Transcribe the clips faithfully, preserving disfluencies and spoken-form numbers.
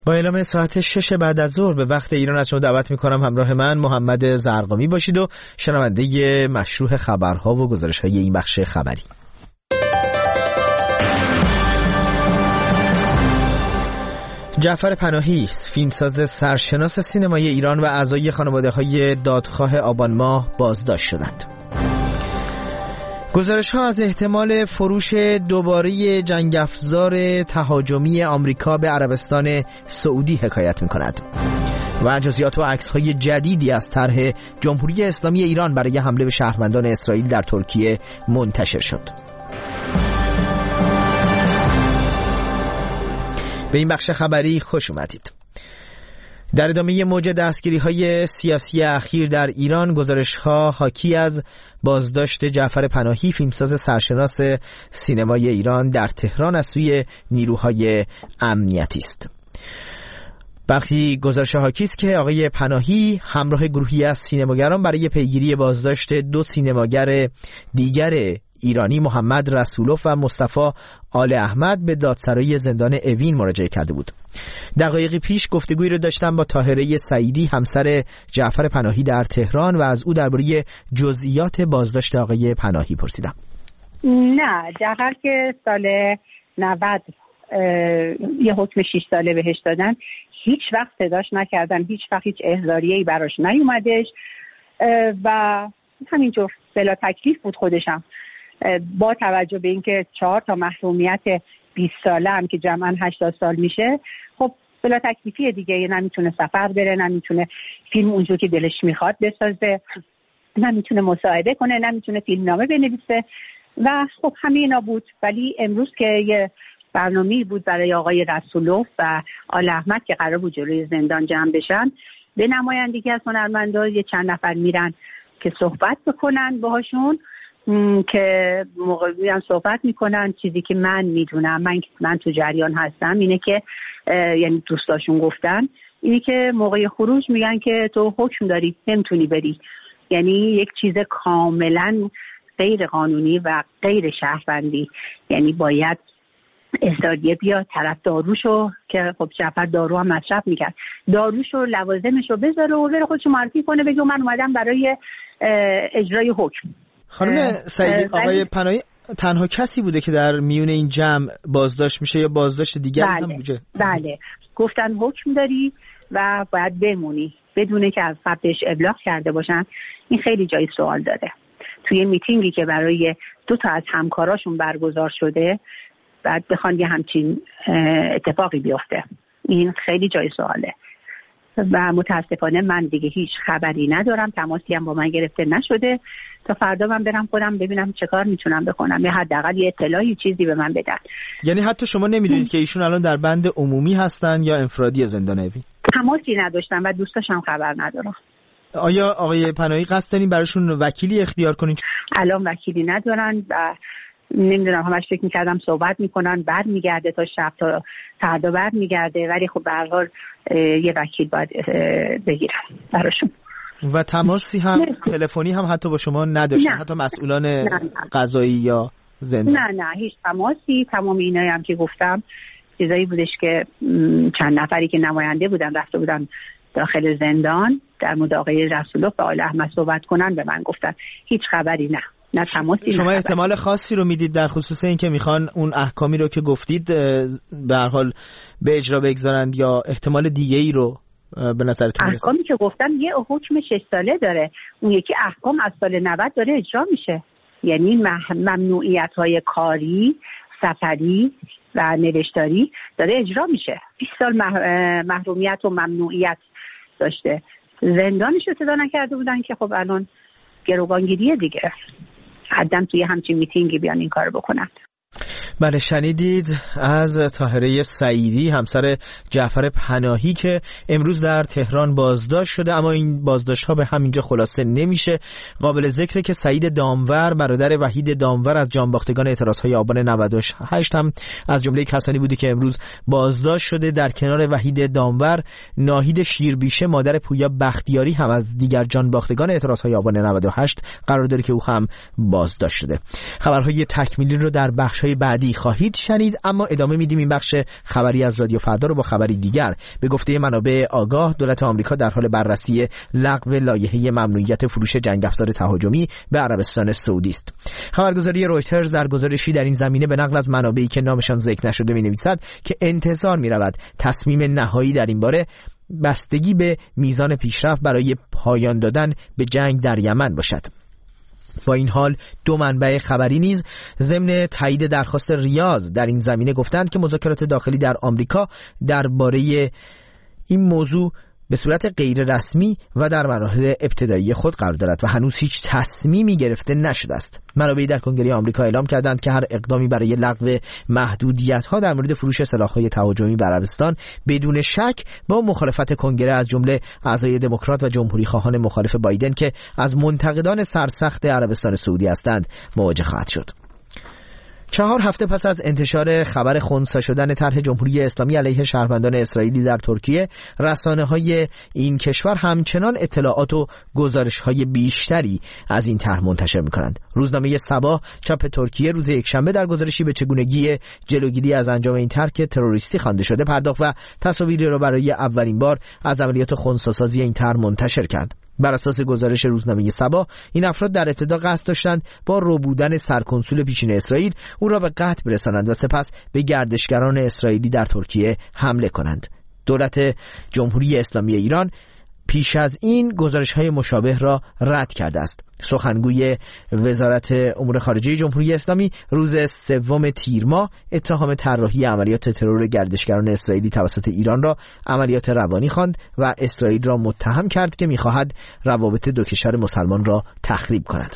با اعلام ساعت شش بعد از ظهر به وقت ایران از شما دعوت میکنم همراه من محمد زرقامی باشید و شنونده مشروح خبرها و گزارش‌های این بخش خبری. جعفر پناهی، فیلمساز سرشناس سینمای ایران و اعضای خانواده‌های دادخواه آبان ماه بازداشت شدند. گزارش‌ها از احتمال فروش دوباره جنگ افزار تهاجمی آمریکا به عربستان سعودی حکایت می‌کند و جزئیات و عکس‌های جدیدی از طرح جمهوری اسلامی ایران برای حمله به شهروندان اسرائیل در ترکیه منتشر شد. به این بخش خبری خوش اومدید. در ادامه موج دستگیری‌های سیاسی اخیر در ایران، گزارش‌ها حاکی از بازداشت جعفر پناهی، فیلمساز سرشناس سینمای ایران در تهران از سوی نیروهای امنیتی است. برخی گزارش حاکی است که آقای پناهی همراه گروهی از سینماگران برای پیگیری بازداشت دو سینماگر دیگر ایرانی، محمد رسولوف و مصطفی آل احمد، به دادسرای زندان اوین مراجعه کرده بود. دقایقی پیش گفتگویی رو داشتم با طاهره سعیدی، همسر جعفر پناهی در تهران، و از او درباره جزئیات بازداشت آقای پناهی پرسیدم. نه، جعفر که سال نود یه حکم شش ساله بهش دادن، هیچ وقت صداش نکردن، هیچ وقت هیچ احضاریه‌ای براش نیومدش و همینجور بلا تکلیف بود خودشم. با توجه به اینکه چهار تا محرومیت بیست ساله هم که جمعاً هشتاد سال میشه، خب بلا تکلیفیه دیگه، نمیتونه سفر بره، نمیتونه فیلم اونجور که دلش میخواد بسازه، نمیتونه مصاحبه کنه، نمیتونه فیلمنامه بنویسه و خب همه اینا بود. ولی امروز که یه برنامه‌ای بود برای آقای رسولوف و آل احمد که قرار بود جلوی زندان جمع بشن، به نمایندگی از هنرمندا یه چند نفر میرن که صحبت بکنن باهاشون، که موقع میان صحبت میکنن. چیزی که من میدونم، من من تو جریان هستم، اینه که یعنی دوستاشون گفتن اینه که موقع خروج میگن که تو حکم داری، نمیتونی بری. یعنی یک چیز کاملا غیر قانونی و غیر شهروندی، یعنی باید احضاریه بیاد طرف داروشو، که خب جعفر دارو هم مصرف میکرد، داروشو لوازمشو بذاره و بره خودشو معرفی کنه، بگه من اومدم برای اجرای حکم. خانم سعیدی، آقای پناهی تنها کسی بوده که در میون این جمع بازداشت میشه یا بازداشت دیگری بله، هم بوده؟ بله، گفتن حکم داری و باید بمونی بدونه که از قبلش ابلاغ کرده باشن. این خیلی جای سوال داره. توی میتینگی که برای دو تا از همکاراشون برگزار شده بعد بخوان یه همچین اتفاقی بیفته، این خیلی جای سواله و متاسفانه من دیگه هیچ خبری ندارم، تماسی هم با من گرفته نشده. تا فردا من برم خودم ببینم چه کار میتونم بکنم، یا حداقل یه اطلاعی چیزی به من بدن. یعنی حتی شما نمیدونید که ایشون الان در بند عمومی هستن یا انفرادی زندان اوین؟ تماسی نداشتم و دوستاشم خبر ندارم. آیا آقای پناهی قصد دارین براشون وکیلی اختیار کنین؟ الان وکیلی ندارن و نمیدونم، همش فکر میکردم صحبت میکنن بعد میگرده تا شب تا فردا بعد میگرده، ولی خب به هر حال یه وکیل باید بگیرم براشون. و تماسی هم تلفنی هم حتی با شما نداشتن؟ حتی مسئولان قضایی یا زندان؟ نه نه هیچ تماسی. تمام اینایی هم که گفتم چیزایی بودش که چند نفری که نماینده بودن رفته بودن داخل زندان در مورد آقای رسولوف و آل احمد صحبت کنن، به من گفتن. هیچ خبری نه. نه تماسی. شما احتمال خاصی رو میدید در خصوص این که میخوان اون احکامی رو که گفتید به هر حال به اجرا بگذارند، یا احتمال دیگه ای رو به نظرتون میرسه؟ احکامی که گفتم یه حکم شش ساله داره، اون یکی احکام از سال نود داره اجرا میشه. یعنی ممنوعیت های کاری، سفری و نوشتاری داره اجرا میشه. بیست سال محرومیت و ممنوعیت داشته، زندانش رو صدا نکرده بودن که خب الان گروگانگیریه دیگه. حداً توی همچین میتینگی بیان این کار بکنن. بله، شنیدید از طاهره سعیدی، همسر جعفر پناهی، که امروز در تهران بازداشت شده. اما این بازداشت ها به همینجا خلاصه نمیشه. قابل ذکره که سعید دامور، برادر وحید دامور از جانباختگان اعتراض های آبان نود و هشت، هم از جمله کسانی بوده که امروز بازداشت شده. در کنار وحید دامور، ناهید شیربیشه، مادر پویا بختیاری، هم از دیگر جانباختگان اعتراض های آبان نود و هشت قرار داره که او هم بازداشت شده. خبرهای تکمیلی رو در بخش‌های بعدی گویی خواهید شنید. اما ادامه میدیم این بخش خبری از رادیو فردا رو با خبری دیگر. به گفته منابع آگاه، دولت آمریکا در حال بررسی لغو لایحه ممنوعیت فروش جنگ افزار تهاجمی به عربستان سعودی است. خبرگزاری رویترز در گزارشی در این زمینه به نقل از منابعی که نامشان ذکر نشده می‌نویسد که انتظار می‌رود تصمیم نهایی در این باره بستگی به میزان پیشرفت برای پایان دادن به جنگ در یمن باشد. با این حال دو منبع خبری نیز ضمن تایید درخواست ریاض در این زمینه گفتند که مذاکرات داخلی در آمریکا درباره این موضوع به صورت غیر رسمی و در مراحل ابتدایی خود قرار دارد و هنوز هیچ تصمیمی گرفته نشده است. منابعی در کنگره آمریکا اعلام کردند که هر اقدامی برای لغو محدودیت‌ها در مورد فروش سلاح‌های تهاجمی به عربستان بدون شک با مخالفت کنگره از جمله اعضای دموکرات و جمهوری‌خواهان مخالف بایدن که از منتقدان سرسخت عربستان سعودی هستند مواجه خواهد شد. چهار هفته پس از انتشار خبر خنثی شدن طرح جمهوری اسلامی علیه شهروندان اسرائیلی در ترکیه، رسانه‌های این کشور همچنان اطلاعات و گزارش‌های بیشتری از این طرح منتشر می‌کنند. روزنامه صباح چاپ ترکیه روز یکشنبه در گزارشی به چگونگی جلوگیری از انجام این طرح که تروریستی خوانده شده پرداخت و تصاویری را برای اولین بار از عملیات خنثی‌سازی این طرح منتشر کرد. بر اساس گزارش روزنامه صباح، این افراد در ابتدا قصد داشتند با ربودن سرکنسول پیشین اسرائیل او را به قتل برسانند و سپس به گردشگران اسرائیلی در ترکیه حمله کنند. دولت جمهوری اسلامی ایران پیش از این گزارش‌های مشابه را رد کرده است. سخنگوی وزارت امور خارجه جمهوری اسلامی روز سوم تیر ماه اتهام طراحی عملیات ترور گردشگران اسرائیلی توسط ایران را عملیات روانی خواند و اسرائیل را متهم کرد که می‌خواهد روابط دو کشور مسلمان را تخریب کند.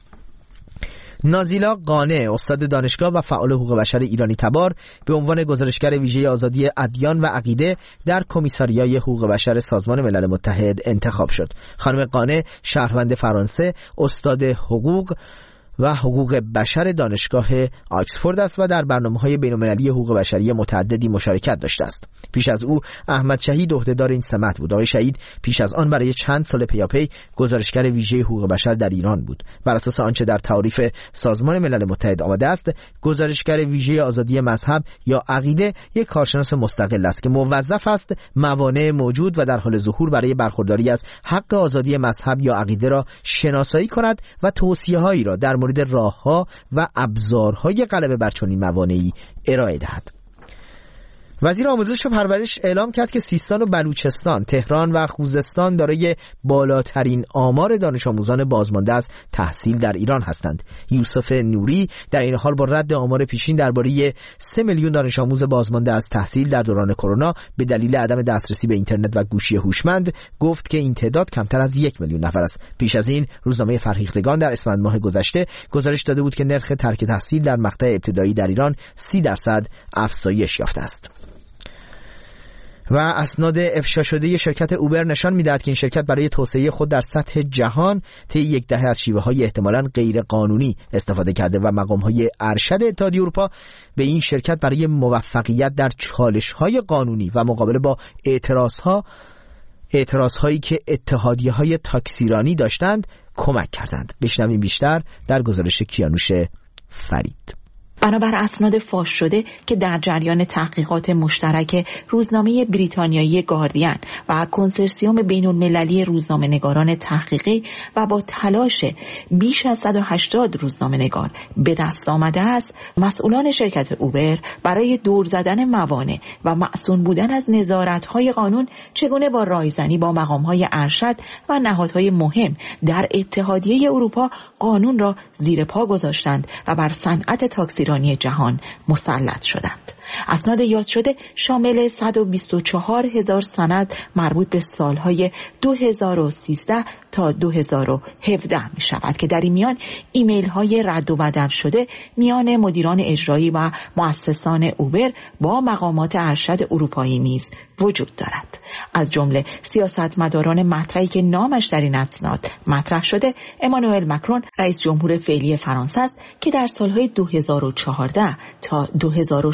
نازیلا قانع، استاد دانشگاه و فعال حقوق بشر ایرانی تبار، به عنوان گزارشگر ویژه آزادی ادیان و عقیده در کمیساریای حقوق بشر سازمان ملل متحد انتخاب شد. خانم قانع شهروند فرانسه، استاد حقوق و حقوق بشر دانشگاه آکسفورد است و در برنامه‌های بین‌المللی حقوق بشری متعددی مشارکت داشته است. پیش از او احمد شهید عهدهدار این سمت بود. آقای شهید پیش از آن برای چند سال پیاپی گزارشگر ویژه حقوق بشر در ایران بود. بر اساس آنچه در تعریف سازمان ملل متحد آمده است، گزارشگر ویژه آزادی مذهب یا عقیده یک کارشناس مستقل است که موظف است موانع موجود و در حال ظهور برای برخورداری از حق آزادی مذهب یا عقیده را شناسایی کند و توصیه‌هایی را در مورد راه‌ها و ابزارهای غلبه بر چنین موانعی ارائه دهد. وزیر آموزش و پرورش اعلام کرد که سیستان و بلوچستان، تهران و خوزستان دارای بالاترین آمار دانش آموزان بازمانده از تحصیل در ایران هستند. یوسف نوری در این حال با رد آمار پیشین درباره سه میلیون دانش آموز بازمانده از تحصیل در دوران کرونا به دلیل عدم دسترسی به اینترنت و گوشی هوشمند گفت که این تعداد کمتر از یک میلیون نفر است. پیش از این روزنامه فرهیختگان در اسفند ماه گذشته گزارش داده بود که نرخ ترک تحصیل در مقطع ابتدایی در ایران سی درصد افزایش یافته است. و اسناد افشا شده شرکت اوبر نشان می‌دهد که این شرکت برای توسعه خود در سطح جهان طی یک دهه از شیوه‌های احتمالاً غیر قانونی استفاده کرده و مقام‌های ارشد اتحادیه اروپا به این شرکت برای موفقیت در چالش‌های قانونی و مقابله با اعتراضها اعتراضهایی که اتحادیه‌های تاکسیرانی داشتند کمک کردند. بشنویم بیشتر در گزارش کیانوش فرید. بنابر اسناد فاش شده که در جریان تحقیقات مشترک روزنامه بریتانیایی گاردین و کنسرسیوم بین‌المللی روزنامه‌نگاران تحقیقی و با تلاش بیش از صد و هشتاد روزنامه‌نگار به دست آمده است، مسئولان شرکت اوبر برای دور زدن موانع و معصوم بودن از نظارت‌های قانون چگونه با رایزنی با مقام‌های ارشد و نهادهای مهم در اتحادیه اروپا قانون را زیر پا گذاشتند و بر صنعت تاکسی جهان مسلط شدند. اسناد یاد شده شامل صد و بیست و چهار هزار سند مربوط به سالهای دو هزار و سیزده تا دو هزار و هفده می شود که در این میان ایمیل های رد و بدل شده میان مدیران اجرایی و مؤسسان اوبر با مقامات ارشد اروپایی نیز وجود دارد. از جمله سیاستمداران مطرحی که نامش در این اسناد مطرح شده امانوئل مکرون رئیس جمهور فعلی فرانسه است که در سالهای دو هزار و چهارده تا دو هزار و شانزده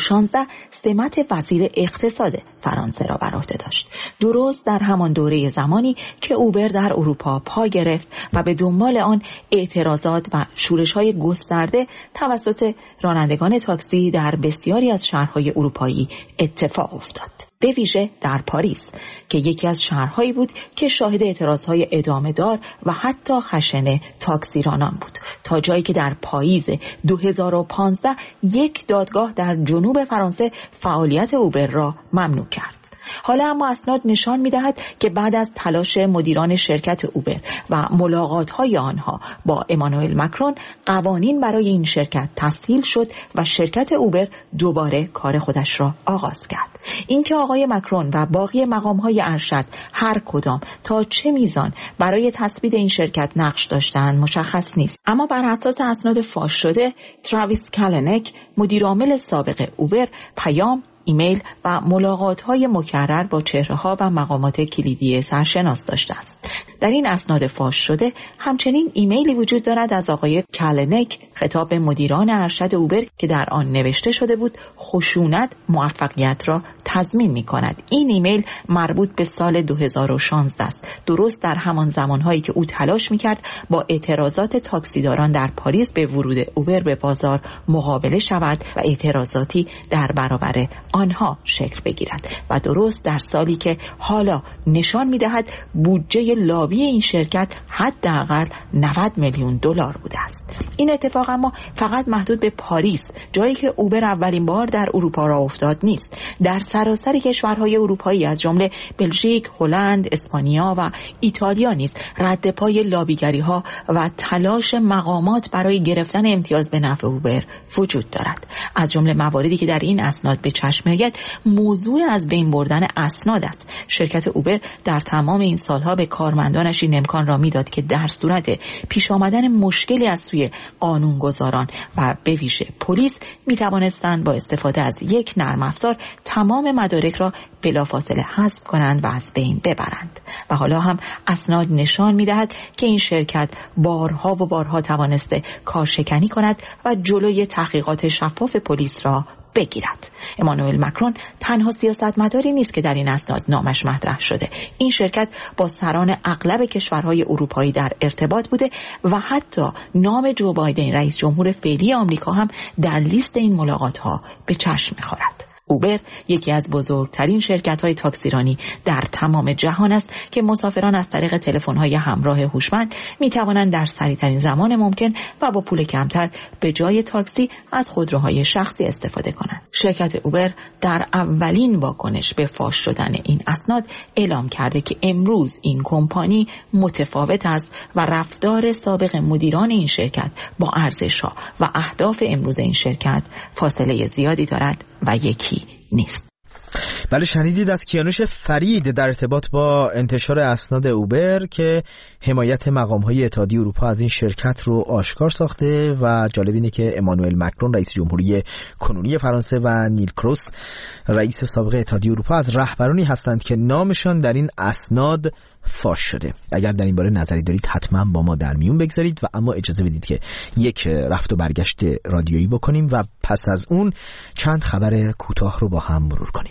سمت وزیر اقتصاد فرانسه را بر عهده داشت. درست در همان دوره زمانی که اوبر در اروپا پا گرفت و به دنبال آن اعتراضات و شورش‌های گسترده توسط رانندگان تاکسی در بسیاری از شهرهای اروپایی اتفاق افتاد. به ویژه در پاریس که یکی از شهرهایی بود که شاهد اعتراضهای ادامه دار و حتی خشن تاکسیرانان بود، تا جایی که در پاییز دو هزار و پانزده یک دادگاه در جنوب فرانسه فعالیت اوبر را ممنوع کرد. حالا اما اسناد نشان می‌دهد که بعد از تلاش مدیران شرکت اوبر و ملاقات‌های آنها با امانوئل مکرون، قوانین برای این شرکت تسهیل شد و شرکت اوبر دوباره کار خودش را آغاز کرد. اینکه آقای مکرون و باقی مقام‌های ارشد هر کدام تا چه میزان برای تثبیت این شرکت نقش داشتند مشخص نیست، اما بر اساس اسناد فاش شده، تراویس کالنک، مدیر عامل سابق اوبر، پیام، ایمیل و ملاقات‌های مکرر با چهره‌ها و مقامات کلیدی سرشناس داشته است. در این اسناد فاش شده همچنین ایمیلی وجود دارد از آقای کالنک خطاب به مدیران ارشد اوبر که در آن نوشته شده بود خشونت موفقیت را تضمین می‌کند. این ایمیل مربوط به سال دو هزار و شانزده است، درست در همان زمانهایی که او تلاش می‌کرد با اعتراضات تاکسیداران در پاریس به ورود اوبر به بازار مقابله شود و اعتراضاتی در برابر آنها شکل بگیرد و درست در سالی که حالا نشان می‌دهد بودجه لابی این شرکت حداقل نود میلیون دلار بوده است. این اتفاق اما فقط محدود به پاریس، جایی که اوبر اولین بار در اروپا را افتاد نیست. در سراسر کشورهای اروپایی از جمله بلژیک، هلند، اسپانیا و ایتالیا نیز رد پای لابیگری‌ها و تلاش مقامات برای گرفتن امتیاز به نفع اوبر وجود دارد. از جمله مواردی که در این اسناد به چشم می‌آید موضوع از بین بردن اسناد است. شرکت اوبر در تمام این سالها به کارمندانش این امکان را میداد که در صورت پیش آمدن مشکلی از سوی قانونگذاران و به ویژه پلیس میتوانستند با استفاده از یک نرم افزار تمام مدارک را بلافاصله حذف کنند و از بین ببرند. و حالا هم اسناد نشان میدهد که این شرکت بارها و بارها توانسته کارشکنی کند و جلوی تحقیقات شفاف پلیس را بگیرد. امانوئل مکرون تنها سیاستمداری نیست که در این اسناد نامش مطرح شده. این شرکت با سران اغلب کشورهای اروپایی در ارتباط بوده و حتی نام جو بایدن رئیس جمهور فعلی آمریکا هم در لیست این ملاقات‌ها به چشم می‌خورد. اوبر یکی از بزرگترین شرکت‌های تاکسیرانی در تمام جهان است که مسافران از طریق تلفن‌های همراه هوشمند می‌توانند در سریع‌ترین زمان ممکن و با پول کمتر به جای تاکسی از خودروهای شخصی استفاده کنند. شرکت اوبر در اولین واکنش به فاش شدن این اسناد اعلام کرده که امروز این کمپانی متفاوت است و رفتار سابق مدیران این شرکت با ارزش‌ها و اهداف امروز این شرکت فاصله زیادی دارد و یکی نیست. بله، شنیدید از کیانوش فرید در ارتباط با انتشار اسناد اوبر که حمایت مقام‌های اتحادیه اروپا از این شرکت رو آشکار ساخته و جالب اینه که امانوئل مکرون رئیس جمهوری کنونی فرانسه و نیل کروس رئیس سابق اتحادیه اروپا از رهبرانی هستند که نامشان در این اسناد فاش شده. اگر در این باره نظری دارید حتما با ما در میون بگذارید و اما اجازه بدید که یک رفت و برگشت رادیویی بکنیم و پس از اون چند خبر کوتاه رو با هم مرور کنیم.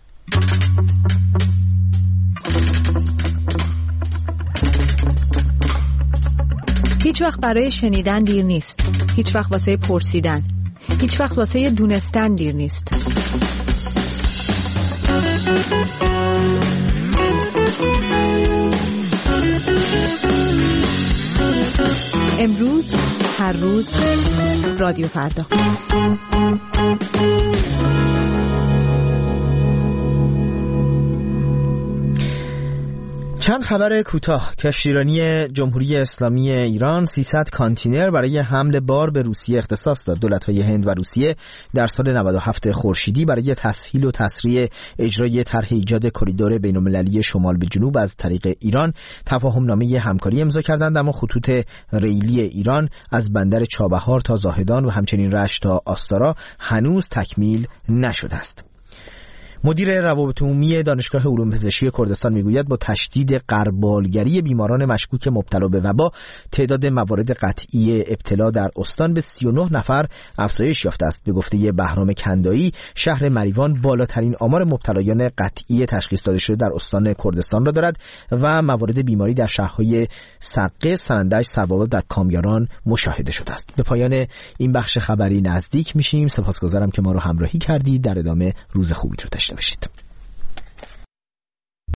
هیچ وقت برای شنیدن دیر نیست. هیچ وقت واسه پرسیدن. هیچ وقت واسه دونستن دیر نیست. امروز، هر روز، رادیو فردا. چند خبر کوتاه. کشتیرانی جمهوری اسلامی ایران سیصد کانتینر برای حمل بار به روسیه اختصاص داد. دولت‌های هند و روسیه در سال نود و هفت خورشیدی برای تسهیل و تسریع اجرای طرح ایجاد کریدور بین‌المللی شمال به جنوب از طریق ایران تفاهم‌نامه همکاری امضا کردند، اما خطوط ریلی ایران از بندر چابهار تا زاهدان و همچنین رشت تا آستارا هنوز تکمیل نشده است. مدیر روابط عمومی دانشگاه علوم پزشکی کردستان میگوید با تشدید غربالگری بیماران مشکوک مبتلا به وبا، تعداد موارد قطعی ابتلا در استان به سی و نه نفر افزایش یافته است. به گفته بهرام کندایی، شهر مریوان بالاترین آمار مبتلایان قطعی تشخیص داده شده در استان کردستان را دارد و موارد بیماری در شهرهای سقه، سنندج، سربابا در کامیاران مشاهده شده است. به پایان این بخش خبری نزدیک میشیم. سپاسگزارم که ما رو همراهی کردید. در ادامه روز خوبی رو داشته باشید.